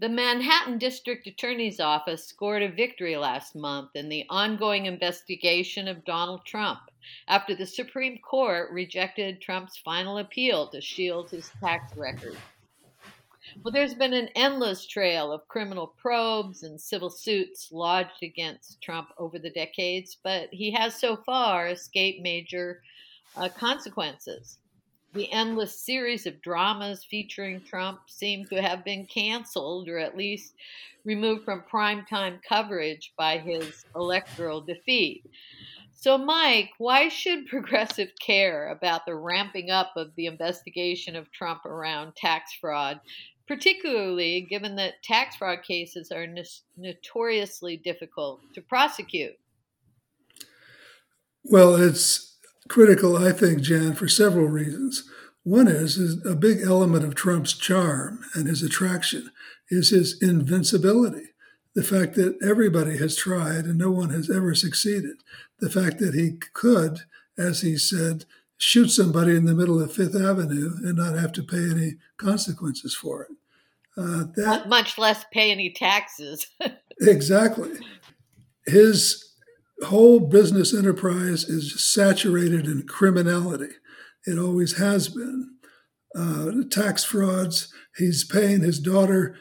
The Manhattan District Attorney's Office scored a victory last month in the ongoing investigation of Donald Trump after the Supreme Court rejected Trump's final appeal to shield his tax record. Well, there's been an endless trail of criminal probes and civil suits lodged against Trump over the decades, but he has so far escaped major consequences. The endless series of dramas featuring Trump seem to have been canceled or at least removed from primetime coverage by his electoral defeat. So, Mike, why should progressive care about the ramping up of the investigation of Trump around tax fraud, particularly given that tax fraud cases are notoriously difficult to prosecute? Well, it's critical, I think, Jan, for several reasons. One is a big element of Trump's charm and his attraction is his invincibility. The fact that everybody has tried and no one has ever succeeded. The fact that he could, as he said, shoot somebody in the middle of Fifth Avenue and not have to pay any consequences for it. Much less pay any taxes. Exactly. His whole business enterprise is saturated in criminality. It always has been. Tax frauds. He's paying his daughter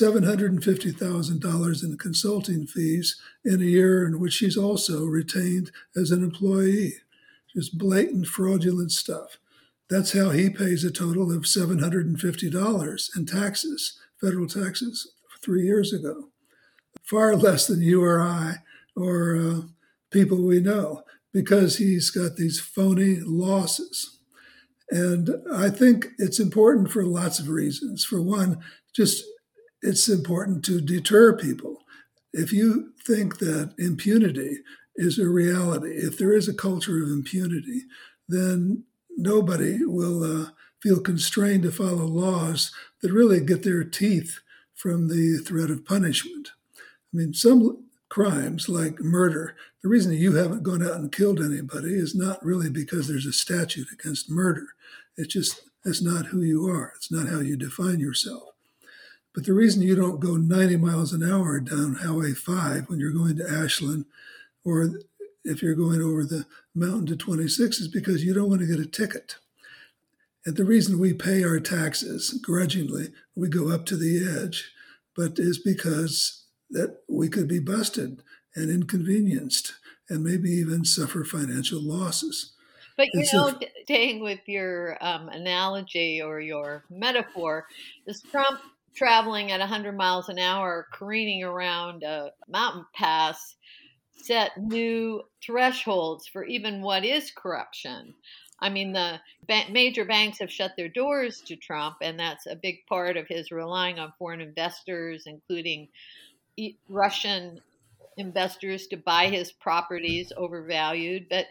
$750,000 in consulting fees in a year in which she's also retained as an employee. Just blatant fraudulent stuff. That's how he pays a total of $750 in taxes, federal taxes, 3 years ago. Far less than you or I or people we know, because he's got these phony losses. And I think it's important for lots of reasons. For one, just it's important to deter people. If you think that impunity is a reality, if there is a culture of impunity, then nobody will feel constrained to follow laws that really get their teeth from the threat of punishment. I mean, some crimes like murder, the reason you haven't gone out and killed anybody is not really because there's a statute against murder. It's just, that's not who you are. It's not how you define yourself. But the reason you don't go 90 miles an hour down Highway 5 when you're going to Ashland, or if you're going over the mountain to 26, is because you don't want to get a ticket. And the reason we pay our taxes grudgingly, we go up to the edge, but is because that we could be busted and inconvenienced and maybe even suffer financial losses. But, staying with your analogy or your metaphor, is Trump traveling at 100 miles an hour, careening around a mountain pass, set new thresholds for even what is corruption? I mean, the major banks have shut their doors to Trump, and that's a big part of his relying on foreign investors, including Russian investors, to buy his properties overvalued. But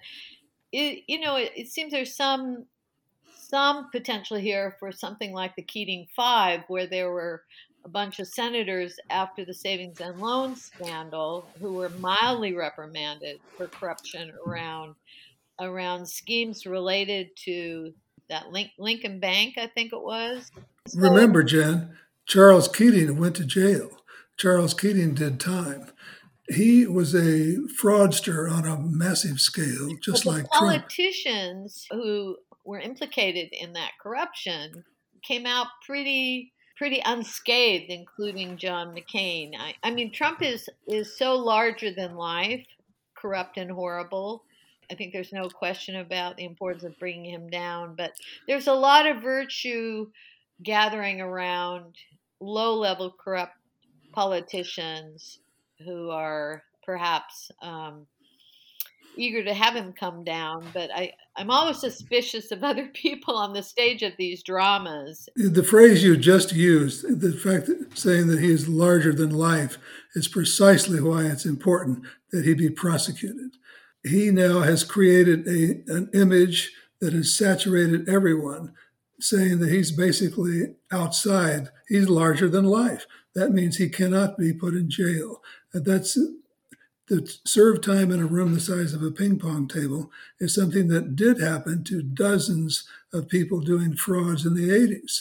it seems there's some potential here for something like the Keating Five, where there were a bunch of senators after the savings and loan scandal who were mildly reprimanded for corruption around schemes related to that Lincoln Bank, I think it was. Remember, Jen, Charles Keating went to jail. Charles Keating did time. He was a fraudster on a massive scale, just like Trump. Politicians who were implicated in that corruption came out pretty unscathed, including John McCain. I mean, Trump is so larger than life, corrupt and horrible. I think there's no question about the importance of bringing him down, but there's a lot of virtue gathering around low-level corrupt politicians who are perhaps eager to have him come down. But I'm always suspicious of other people on the stage of these dramas. The phrase you just used, the fact that saying that he is larger than life, is precisely why it's important that he be prosecuted. He now has created an image that has saturated everyone, saying that he's basically outside. He's larger than life. That means he cannot be put in jail. And that's the serve time in a room the size of a ping pong table is something that did happen to dozens of people doing frauds in the 80s.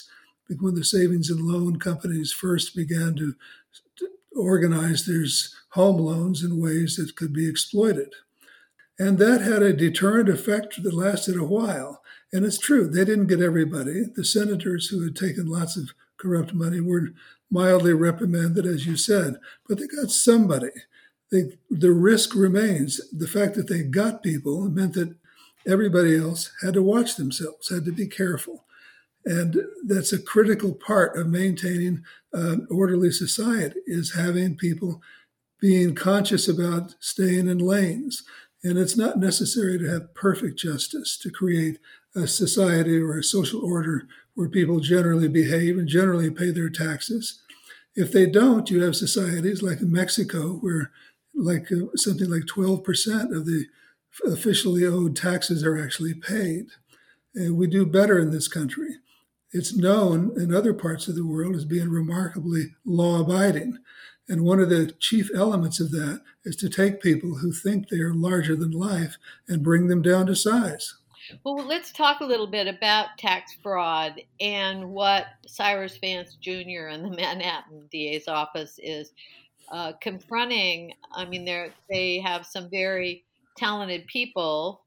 when the savings and loan companies first began to organize their home loans in ways that could be exploited. And that had a deterrent effect that lasted a while. And it's true, they didn't get everybody. The senators who had taken lots of corrupt money were mildly reprimanded, as you said, but they got somebody. The risk remains. The fact that they got people meant that everybody else had to watch themselves, had to be careful. And that's a critical part of maintaining an orderly society, is having people being conscious about staying in lanes. And it's not necessary to have perfect justice to create a society or a social order where people generally behave and generally pay their taxes. If they don't, you have societies like Mexico, where something like 12% of the officially owed taxes are actually paid. And we do better in this country. It's known in other parts of the world as being remarkably law-abiding. And one of the chief elements of that is to take people who think they are larger than life and bring them down to size. Well, let's talk a little bit about tax fraud and what Cyrus Vance Jr. and the Manhattan DA's office is confronting. I mean, they have some very talented people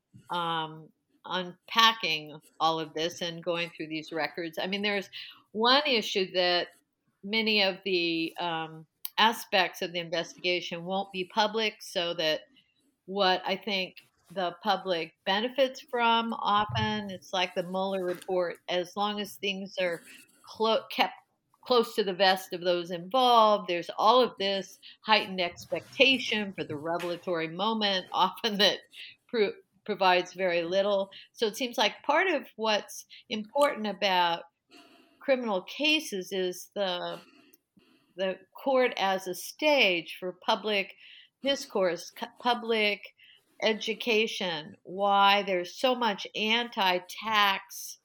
unpacking all of this and going through these records. I mean, there's one issue that many of the aspects of the investigation won't be public, so that what I think the public benefits from often, it's like the Mueller report, as long as things are kept close to the vest of those involved, there's all of this heightened expectation for the revelatory moment, often that provides very little. So it seems like part of what's important about criminal cases is the court as a stage for public discourse, public education, why there's so much anti-tax,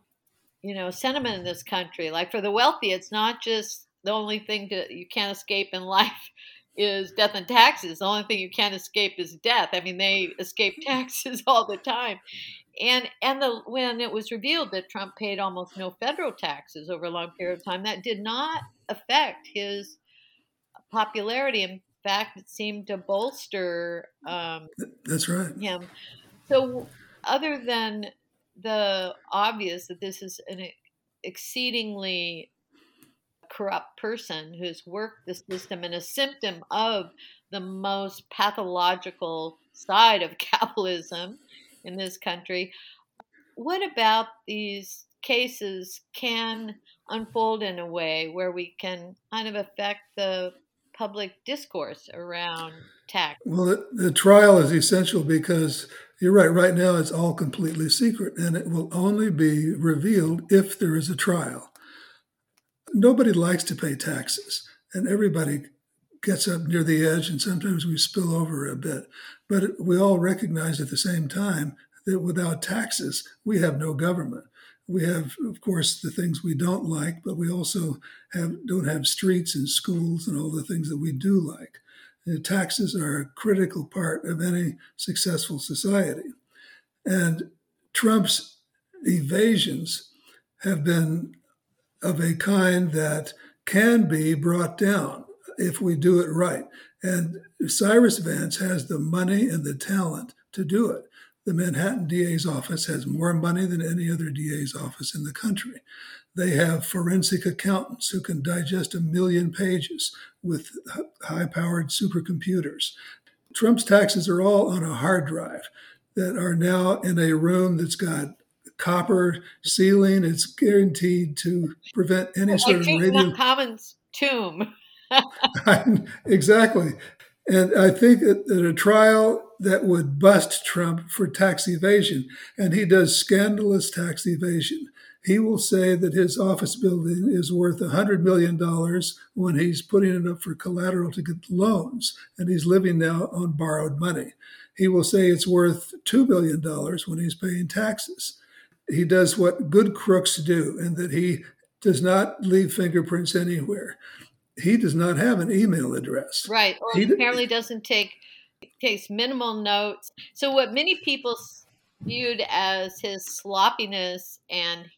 sentiment in this country. Like for the wealthy, it's not just the only thing that you can't escape in life is death and taxes. The only thing you can't escape is death. I mean, they escape taxes all the time. And when it was revealed that Trump paid almost no federal taxes over a long period of time, that did not affect his popularity. In fact, it seemed to bolster That's right. him. So other than the obvious that this is an exceedingly corrupt person who's worked the system and a symptom of the most pathological side of capitalism in this country, what about these cases can unfold in a way where we can kind of affect the public discourse around tax? Well, the trial is essential because you're right. Right now, it's all completely secret, and it will only be revealed if there is a trial. Nobody likes to pay taxes, and everybody gets up near the edge, and sometimes we spill over a bit. But we all recognize at the same time that without taxes, we have no government. We have, of course, the things we don't like, but we also don't have streets and schools and all the things that we do like. And taxes are a critical part of any successful society. And Trump's evasions have been of a kind that can be brought down if we do it right. And Cyrus Vance has the money and the talent to do it. The Manhattan DA's office has more money than any other DA's office in the country. They have forensic accountants who can digest 1 million pages with high-powered supercomputers. Trump's taxes are all on a hard drive that are now in a room that's got copper ceiling. It's guaranteed to prevent any sort of radio. Tutankhamun's tomb. Exactly. And I think that a trial that would bust Trump for tax evasion, and he does scandalous tax evasion. He will say that his office building is worth $100 million when he's putting it up for collateral to get loans, and he's living now on borrowed money. He will say it's worth $2 billion when he's paying taxes. He does what good crooks do, and that he does not leave fingerprints anywhere. He does not have an email address. Right. Or he apparently takes minimal notes. So what many people viewed as his sloppiness and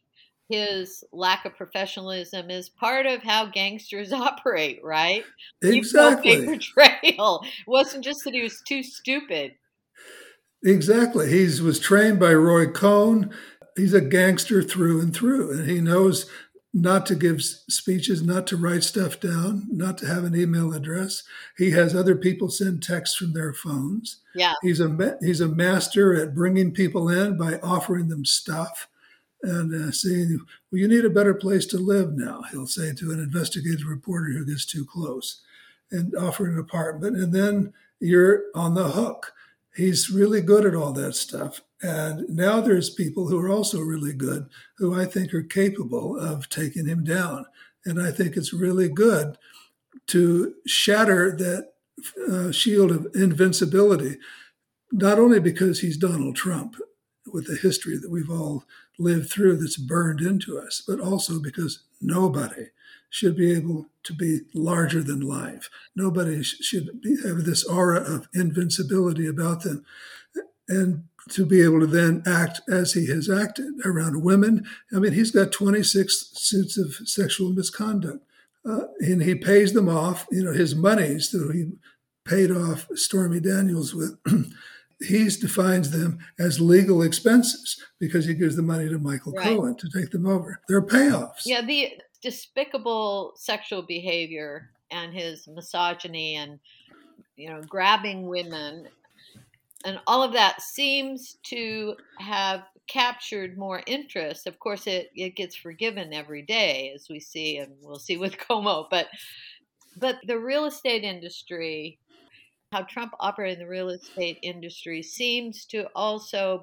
his lack of professionalism is part of how gangsters operate, right? Leave no Exactly. paper trail. It wasn't just that he was too stupid. Exactly. He was trained by Roy Cohn. He's a gangster through and through, and he knows not to give speeches, not to write stuff down, not to have an email address. He has other people send texts from their phones. Yeah. He's a master at bringing people in by offering them stuff and saying, "Well, you need a better place to live now." He'll say to an investigative reporter who gets too close, and offer an apartment, and then you're on the hook. He's really good at all that stuff. And now there's people who are also really good, who I think are capable of taking him down. And I think it's really good to shatter that shield of invincibility, not only because he's Donald Trump with the history that we've all lived through that's burned into us, but also because nobody should be able to be larger than life. Nobody should have this aura of invincibility about them. And to be able to then act as he has acted around women. I mean, he's got 26 suits of sexual misconduct, and he pays them off. You know, his monies that he paid off Stormy Daniels with, he defines them as legal expenses because he gives the money to Michael Cohen to take them over. They're payoffs. Yeah, the despicable sexual behavior and his misogyny and, grabbing women and all of that seems to have captured more interest. Of course, it gets forgiven every day, as we see, and we'll see with Cuomo. But the real estate industry, how Trump operated in the real estate industry, seems to also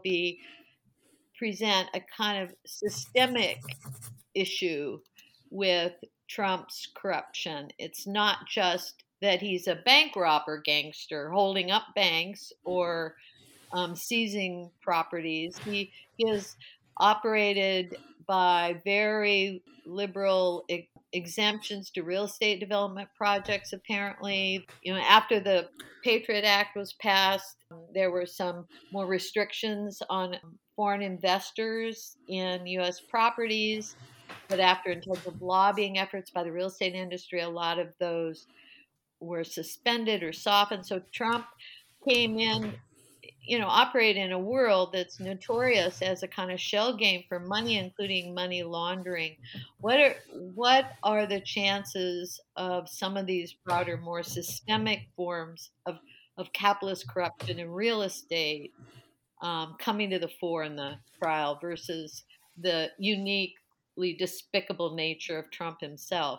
present a kind of systemic issue with Trump's corruption. It's not just that he's a bank robber gangster holding up banks or seizing properties. He is operated by very liberal exemptions to real estate development projects, apparently. After the Patriot Act was passed, there were some more restrictions on foreign investors in U.S. properties. But after intensive lobbying efforts by the real estate industry, a lot of those were suspended or softened. So Trump came in, operate in a world that's notorious as a kind of shell game for money, including money laundering. What are the chances of some of these broader, more systemic forms of capitalist corruption in real estate coming to the fore in the trial versus the uniquely despicable nature of Trump himself?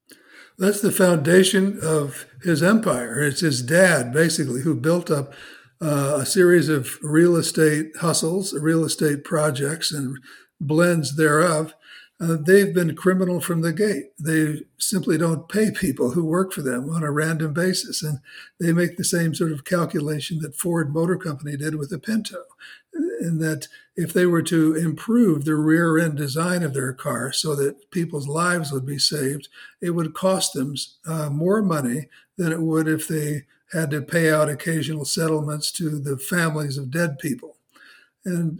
That's the foundation of his empire. It's his dad, basically, who built up a series of real estate hustles, real estate projects, and blends thereof. They've been criminal from the gate. They simply don't pay people who work for them on a random basis. And they make the same sort of calculation that Ford Motor Company did with the Pinto, in that if they were to improve the rear end design of their car so that people's lives would be saved, it would cost them more money than it would if they had to pay out occasional settlements to the families of dead people. And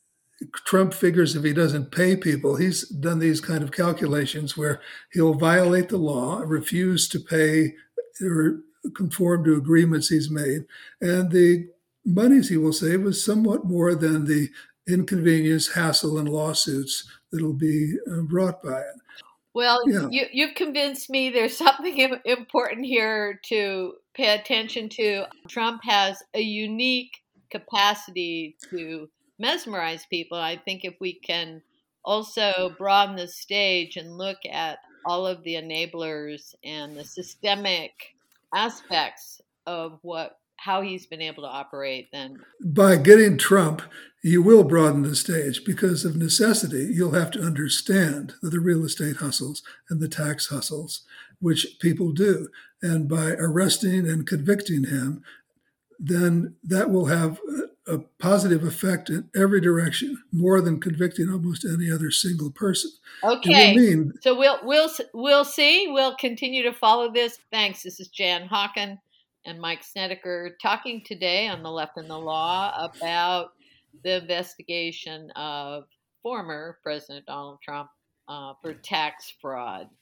Trump figures if he doesn't pay people, he's done these kind of calculations where he'll violate the law, refuse to pay or conform to agreements he's made, and the monies he will save is somewhat more than the inconvenience, hassle, and lawsuits that'll be brought by it. Well, you've convinced me there's something important here to pay attention to. Trump has a unique capacity to mesmerize people. I think if we can also broaden the stage and look at all of the enablers and the systemic aspects of how he's been able to operate, then by getting Trump, you will broaden the stage because of necessity. You'll have to understand the real estate hustles and the tax hustles, which people do. And by arresting and convicting him, then that will have a positive effect in every direction, more than convicting almost any other single person. Okay. So we'll see. We'll continue to follow this. Thanks. This is Jan Hawken and Mike Snedeker talking today on The Left and the Law about the investigation of former President Donald Trump for tax fraud.